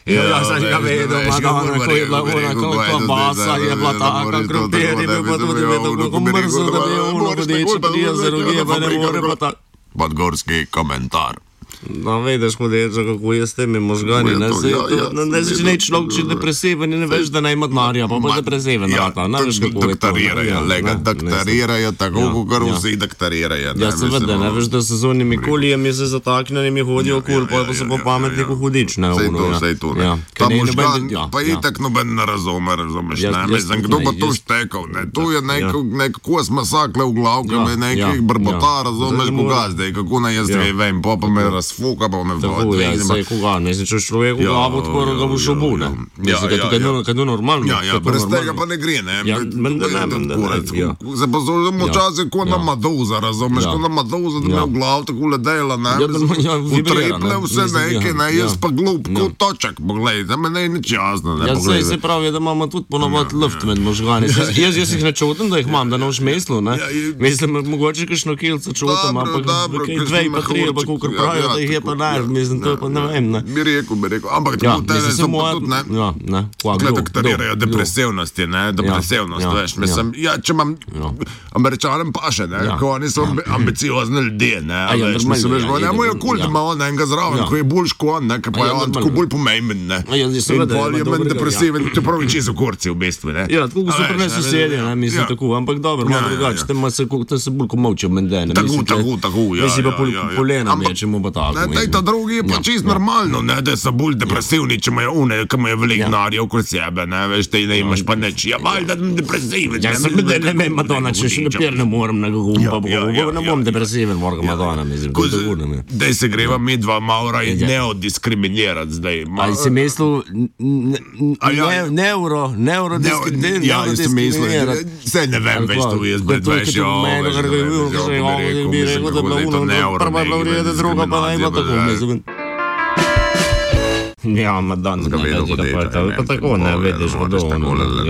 Ja sam ga vedel, Madonna, ko je bila ona klobasa, je bila taka, krompir je bil pa tudi vedel, kako mrzlo, da bi je ono vodiče, pa nije za roge, pa ne more pa tako. Podgorski komentar. No, vidiš, modeča, kako je s temi možgani, ne si nek človek, če je depresiven, ne veš, da ne ima denarja, pa bo depresiven. Doktorirajo tako, kot vsi doktorirajo. Ja, seveda, ne veš, da se z onimi kulijami se zataknjenimi hodijo okol, pa se po pametniku hudič, ne? Sej to, ne. Ta možgan, pa itak noben ne razumeš, ne? Mislim, kdo bo to štekal, ne? Tu je nek kos masakle v glavkami, nekih brbota, razumeš, koga zdaj, kako naj jaz vem, pa me razfuka, pa me vodi. Tako, ja, sej koga, mislim, če človek v glavo odkoro ga boš obu, ne? Mislim, kad je normalno. Ja, brez tega pa ne gre, ne? Se pa zelo časi, ko na madoza, razumeš, ko na madoza, da me v glav tako ledela, ne? Utreple vse neke, ne? Jaz pa glup, kot točak, poglej, da me ne nič jasno, ne? Ja, sej se pravi, da imamo tudi ponovod luft med možgani. Jaz jih ne čutim, da jih imam, da ne boš mislil, ne? Mislim, mogoče kakšno kilco čutim, ampak dvej pa tri, pa kukor pravijo, da jih je pa najr, mislim, to je pa ne vem, ne? Bi rekel, ampak tako tebe so pa tudi, ne? Glede, doktorirajo depresivnosti, ne? Depresivnost, veš, mislim, ja, če imam Američanem paše, ne? Ko oni so ambiciozni ljudje, ne? Veš, mislim, veš, ne mojo kult ima on enega zraven, ko je bolj škon, ne? Pa je on tako bolj pomemben, ne? In bolj je manj depresiven, to pravi čisto kurci v bistvu, ne? Ja, tako so pri nas sosedje, ne? Mislim, tako, ampak dobro, malo drugače, te se bolj ko molče mende, ne? Tako, ja. Mislim, pa polena mečemo pa tako. Ne, ta drugi je pa čisto normalno, ne, da so bolj depresivni, če imajo une, ki imajo veliko denarja okoli sebe, ne, veš, te ne imaš pa neč. Ja, valjda depresiven. Ja, sem ne vem, Madonna, če še naprej ne morem na gumpa, ne bom depresiven, moram Madonna, mislim, to je tako, ne. Daj se greva mi dva Maura in neodiskriminirati zdaj. Ali si mislil neurodiskriminirati? Ja, jaz sem mislil, sej ne vem, veš, to jaz bred veš, bi rekel, da je bilo prva je bila vrede, druga pa naj bo tako, mislim. Ja, Madonna, pa tako ne vidiš vodovo.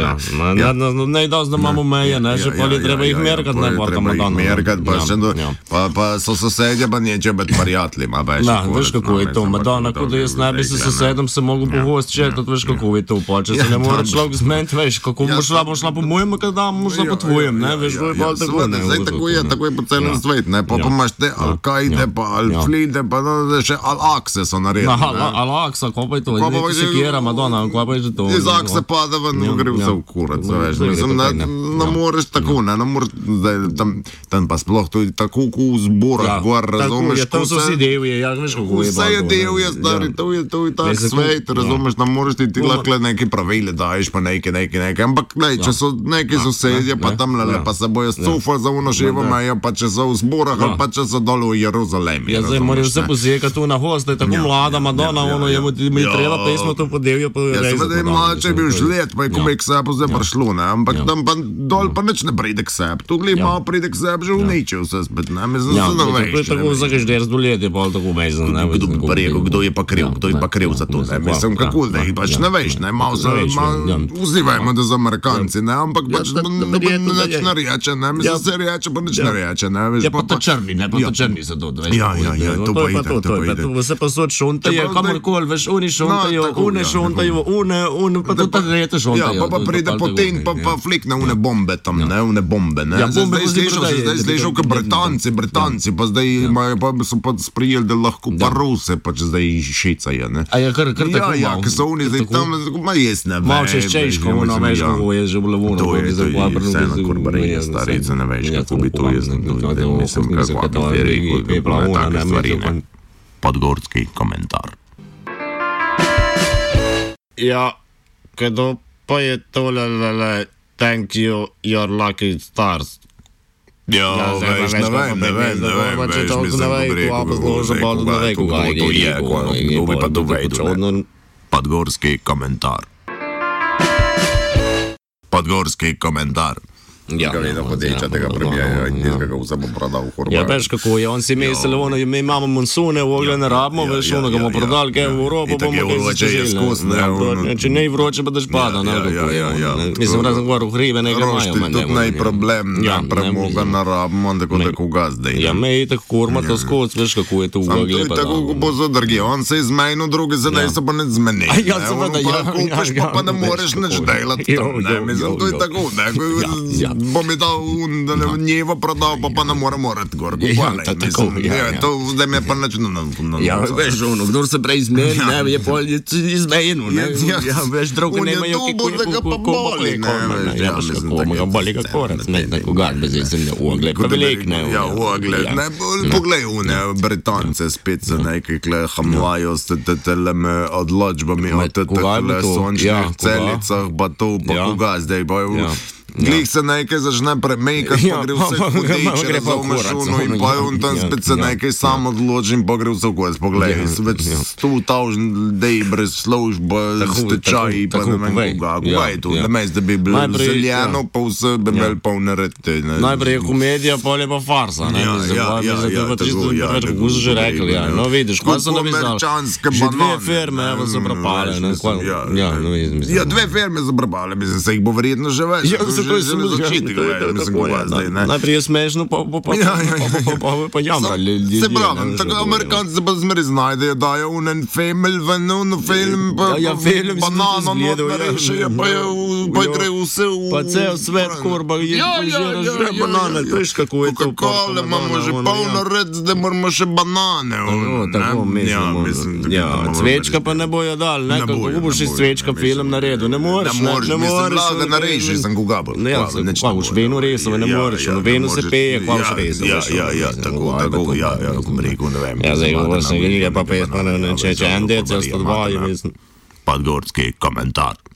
Ne dosti, da imamo meje, ne, še pa li treba jih merkat, ne, pa Madonna. Pa so sosedje, pa neče biti prijatelji, ma veš. Da, veš kako je to, Madonna, kot da jaz ne bi se sosedom se mogel pogost četati, veš kako je to, pa če se ne more človek zmeniti, veš, kako bo šla po mojem, kada bo šla po tvojem, ne, veš, to je pa tako, ne. Zdaj tako je po celem svet, ne, pa imaš te Al-Kaide, pa Al-Flide, pa še Al-Akse so naredili. Al-Aksa, pa je to, sekira Madonna, ko pa je že to. Iz Akse pada ven, gre vse v kurac, veš, mislim, ne moreš tako, ne moreš, tam pa sploh, to je tako v zborah, gor, razumeš, tam so vsi devje, ja, veš kako je. Vse je devje, stari, to je tak svet, razumeš, ne moreš ti lahko neke pravile daješ, pa neke, ampak, glej, če so neki sosedje, pa tam lele, pa se bojo scufali za uno živo mejo, pa če so v zborah, ali pa če so dole v Jeruzalemi. Ja, zdaj moraš se pozekati tu na host, da je tako mlada Madonna, ono je mi treba pesmo to podevjo pa reči. Ja, seveda je malče bil žlet, pa je komaj k sebi zdaj prišlo, ne, ampak tam pa dol pa nič ne pride k sebi. Tu glej malo pride k sebi, že uničil vse spet, ne, mislim, se ne veš. To je tako za každej razdoljed je pa tako mezen, ne. Kdo je pa kriv za to, ne, mislim, kako zdaj, pač ne veš, ne, malo se, vzivajmo, da za Amerikanci, ne, ampak pač nič ne reče, ne, mislim, se reče, pa nič ne reče, ne, veš. Ja, pa ta črni, ne, pa ta črni za to, veš. Ja, to pa ide, to pa ide. Vse pa so šuntaje, kamorkoli, veš, oni šuntajo, une šuntajo, pa tudi ta rete šuntajo. Ja, pa pride potem, pa flikne une bombe tam, ne, une bombe, ne. Ja, bombe zdaj slišal, kot Britanci, pa zdaj so pa sprijeli, da lahko pa Ruse, pa če zdaj šicajo, ne. A ja, kar tako malo. Ja, ki so oni zdaj tam, ma jes ne vem. Malo čez češko, ono veš, kako je že bilo vuno. To je vse na korbarije, starice, ne veš, kako bi to jaz, mislim, kako bi rekel, take stvari, ne. Podgorski komentar. Ja, kdo pa je tole, thank you, your lucky stars. Ja, veš, ne vem, veš, mislim, kako bi rekel, kako to je, kdo bi pa to vedel, Podgorski komentar. Podgorski komentar. ga vedno hodeča tega premijeja in tistega vse bo prodal v Horvatu. Ja, veš kako je, on si mislil, mi imamo monsune, ogled ne rabimo, veš, ono ga bomo prodali, kaj v Evropo bomo kaj začeli. Če ne vroče, pa daš pada. Mislim, da sem govoril, hribe nekaj imajo. Tudi naj problem, premoga ne rabimo, tako da koga zdaj. Ja, me je tako kurma to skoc, veš kako je to v ogled. Tako bo zadrgi, on se izmenil, drugi se ne se pa ne zmeni. Ja, seveda, ja. Kupiš pa ne moreš nič delati tam, ne, mislim, to je tako, ne. Bo mi dal njevo prodal, pa ne more morati gor. To zdaj me pa načinu. Ja, veš, kdo se prej izmeni, ne, je pol izmenil, ne. Ja, veš, drugi nemajo kako boli, ne. Ja, mislim, tako boli kako raz, ne, tako garbe zdaj sem v ogled, pa velik, ne. Ja, v ogled, ne, poglej, ne, Britance spet se nekaj hamlajo s teleme odločbami o tekle sončnih celicah, pa to, pa koga zdaj bojo. Glih se nekaj začne premejkati, pa gre vse hudeče, razumeš, in pa on tam spet se nekaj sam odločim, pa gre vse vkoj, poglej, več 100,000 ljudi brez službe, stečaji, pa ne vem koga, kaj je to, namesto da bi bilo zeljeno, pa vse bi imeli polne rete. Najprej je komedija, pol je pa farsa, ne, tako so že rekli, no vidiš, kaj so napisali, že dve firme, evo so propale, ja, dve firme so propale, mislim, se jih bo verjetno že več. Najprej je smešno, pa jamrali ljudi. Se pravim, tako Amerikanci se pa zmeri znajdejo, dajo unen femel ven, film, pa banano narešijo, pa gre vse v... Pa cel svet korba, je že banane, veš kako je to. Coca-Cola imamo že polno red, zdaj moramo še banane. Tako mislim. Cvečka pa ne bojo dal, ne, kako boš iz cvečka film naredil, ne moreš. Ne moreš, da nareši, sem koga bo. Ne, pa už venu resove ne moreš, v venu se peje, pa už resove. Ja, tako, kako rekel, ne vem. Ja, zdaj, ko sem videl, pa pes, pa ne, če en dec, 102, mislim. Podgorski komentar.